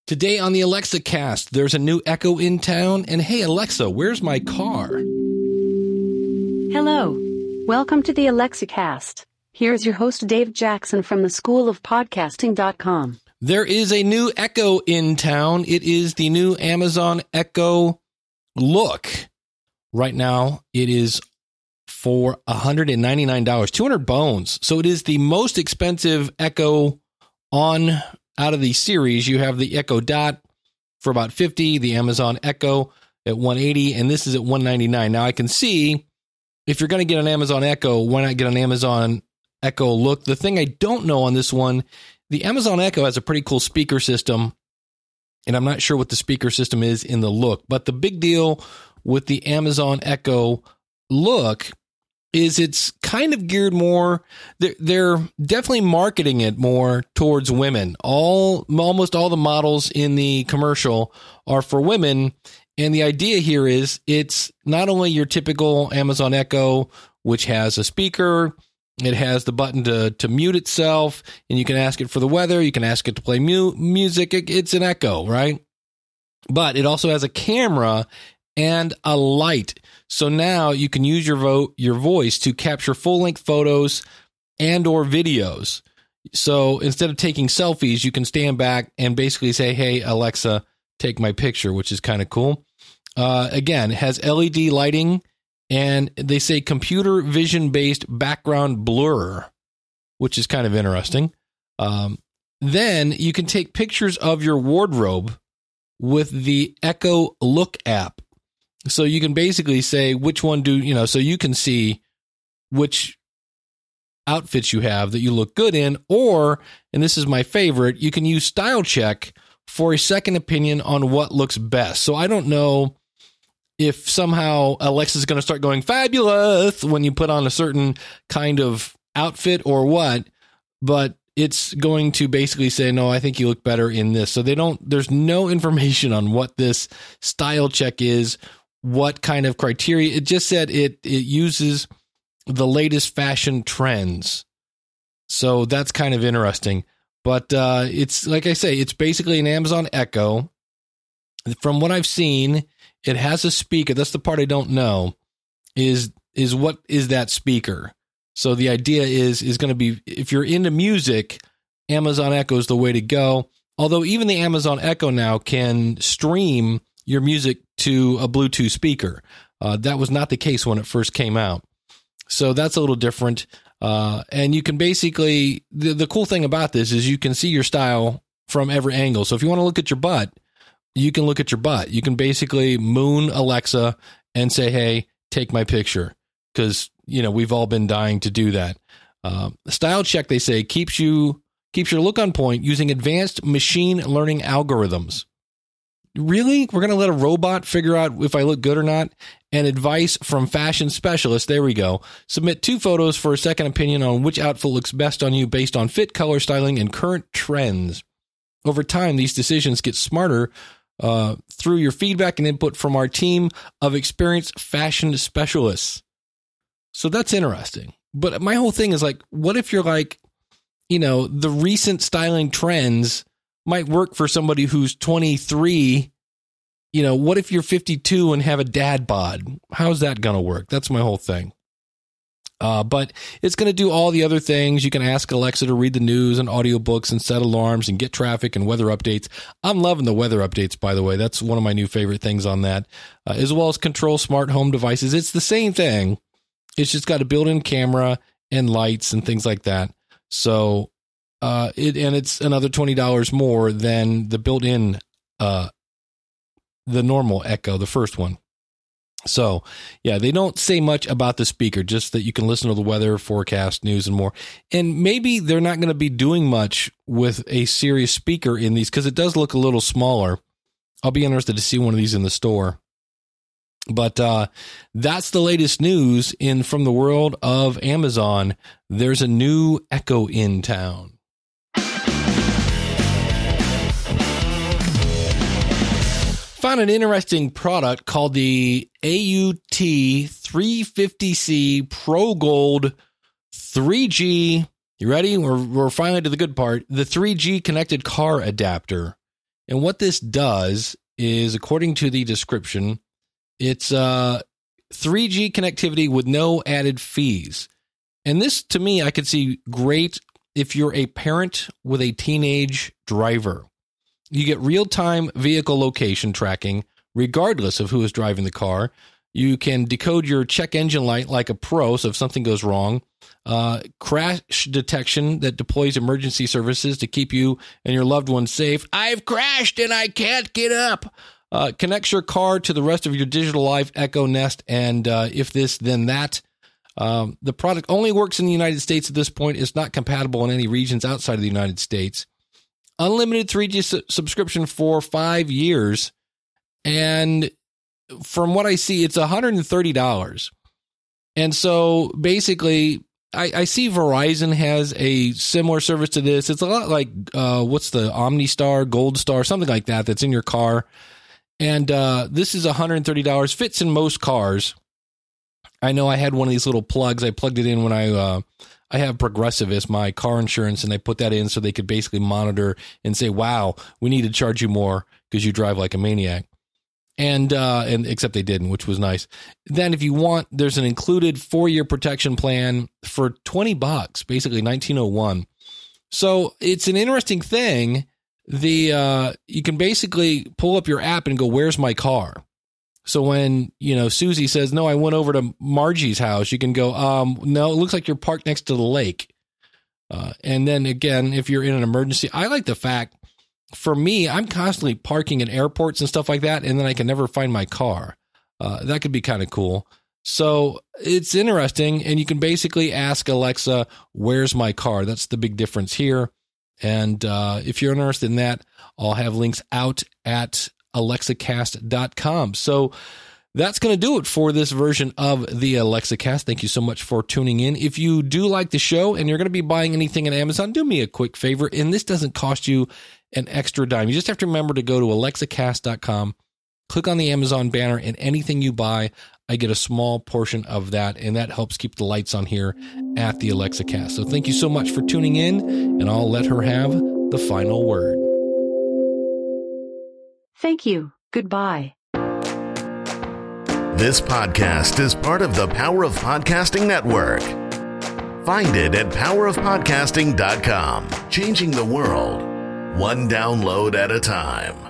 Today on the Alexa Cast, there's a new Echo in town. And hey, Alexa, where's my car? Hello. Welcome to the Alexa Cast. Here's your host, Dave Jackson from the School of Podcasting.com. There is a new Echo in town. It is the new Amazon Echo Look. Right now, it is for $199, 200 bones. So it is the most expensive Echo out of the series. You have the Echo Dot for about $50, the Amazon Echo at $180, and this is at $199. Now I can see if you're going to get an Amazon Echo, why not get an Amazon Echo Look? The thing I don't know on this one, the Amazon Echo has a pretty cool speaker system, and I'm not sure what the speaker system is in the Look, but the big deal with the Amazon Echo Look is it's kind of geared more, they're definitely marketing it more towards women. Almost all the models in the commercial are for women. And the idea here is it's not only your typical Amazon Echo, which has a speaker, it has the button to mute itself, and you can ask it for the weather, you can ask it to play music. It's an Echo, right? But it also has a camera and a light. So now you can use your voice to capture full-length photos and or videos. So instead of taking selfies, you can stand back and basically say, hey, Alexa, take my picture, which is kind of cool. Again, it has LED lighting, and they say computer vision-based background blur, which is kind of interesting. Then you can take pictures of your wardrobe with the Echo Look app. So you can basically say which one so you can see which outfits you have that you look good in, or, and this is my favorite, you can use Style Check for a second opinion on what looks best. So I don't know if somehow Alexa's going to start going fabulous when you put on a certain kind of outfit or what, but it's going to basically say, no, I think you look better in this. So there's no information on what this Style Check is, what kind of criteria. It just said it uses the latest fashion trends. So that's kind of interesting. But it's, like I say, it's basically an Amazon Echo. From what I've seen, it has a speaker. That's the part I don't know, is what is that speaker? So the idea is going to be, if you're into music, Amazon Echo is the way to go. Although even the Amazon Echo now can stream your music to a Bluetooth speaker. That was not the case when it first came out. So that's a little different. And you can basically, the cool thing about this is you can see your style from every angle. So if you want to look at your butt, you can look at your butt. You can basically moon Alexa and say, hey, take my picture. Because, we've all been dying to do that. Style Check, they say, keeps your look on point using advanced machine learning algorithms. Really? We're going to let a robot figure out if I look good or not? And advice from fashion specialists. There we go. Submit 2 photos for a second opinion on which outfit looks best on you based on fit, color, styling, and current trends. Over time, these decisions get smarter through your feedback and input from our team of experienced fashion specialists. So that's interesting. But my whole thing is like, what if you're like, the recent styling trends might work for somebody who's 23. What if you're 52 and have a dad bod? How's that going to work? That's my whole thing. But it's going to do all the other things. You can ask Alexa to read the news and audiobooks and set alarms and get traffic and weather updates. I'm loving the weather updates, by the way. That's one of my new favorite things on that, as well as control smart home devices. It's the same thing. It's just got a built-in camera and lights and things like that. So, it's another $20 more than the built-in, the normal Echo, the first one. So, yeah, they don't say much about the speaker, just that you can listen to the weather, forecast, news, and more. And maybe they're not going to be doing much with a serious speaker in these because it does look a little smaller. I'll be interested to see one of these in the store. But that's the latest news from the world of Amazon. There's a new Echo in town. Found an interesting product called the AUT350C Pro Gold 3G. You ready? We're finally to the good part. The 3G connected car adapter. And what this does is, according to the description, it's 3G connectivity with no added fees. And this, to me, I could see great if you're a parent with a teenage driver. You get real-time vehicle location tracking, regardless of who is driving the car. You can decode your check engine light like a pro, so if something goes wrong. Crash detection that deploys emergency services to keep you and your loved ones safe. I've crashed and I can't get up. Connects your car to the rest of your digital life, Echo Nest, and if this, then that. The product only works in the United States at this point. It's not compatible in any regions outside of the United States. Unlimited 3G subscription for 5 years. And from what I see, it's $130. And so basically, I see Verizon has a similar service to this. It's a lot like, what's the OmniStar, Gold Star, something like that that's in your car. And this is $130, fits in most cars. I know I had one of these little plugs. I plugged it in when I have Progressive as my car insurance, and I put that in so they could basically monitor and say, wow, we need to charge you more because you drive like a maniac. And except they didn't, which was nice. Then if you want, there's an included 4-year protection plan for $20, basically $19.01. So it's an interesting thing. You can basically pull up your app and go, where's my car? So when, Susie says, no, I went over to Margie's house, you can go, no, it looks like you're parked next to the lake. And then again, if you're in an emergency, I like the fact, for me, I'm constantly parking in airports and stuff like that, and then I can never find my car. That could be kind of cool. So it's interesting, and you can basically ask Alexa, where's my car? That's the big difference here. And if you're interested in that, I'll have links out at alexacast.com. So that's going to do it for this version of the AlexaCast. Thank you so much for tuning in. If you do like the show and you're going to be buying anything on Amazon, do me a quick favor, and this doesn't cost you an extra dime. You just have to remember to go to alexacast.com, click on the Amazon banner, and anything you buy, I get a small portion of that, and that helps keep the lights on here at the AlexaCast. So thank you so much for tuning in, and I'll let her have the final word. Thank you. Goodbye. This podcast is part of the Power of Podcasting Network. Find it at powerofpodcasting.com. Changing the world, one download at a time.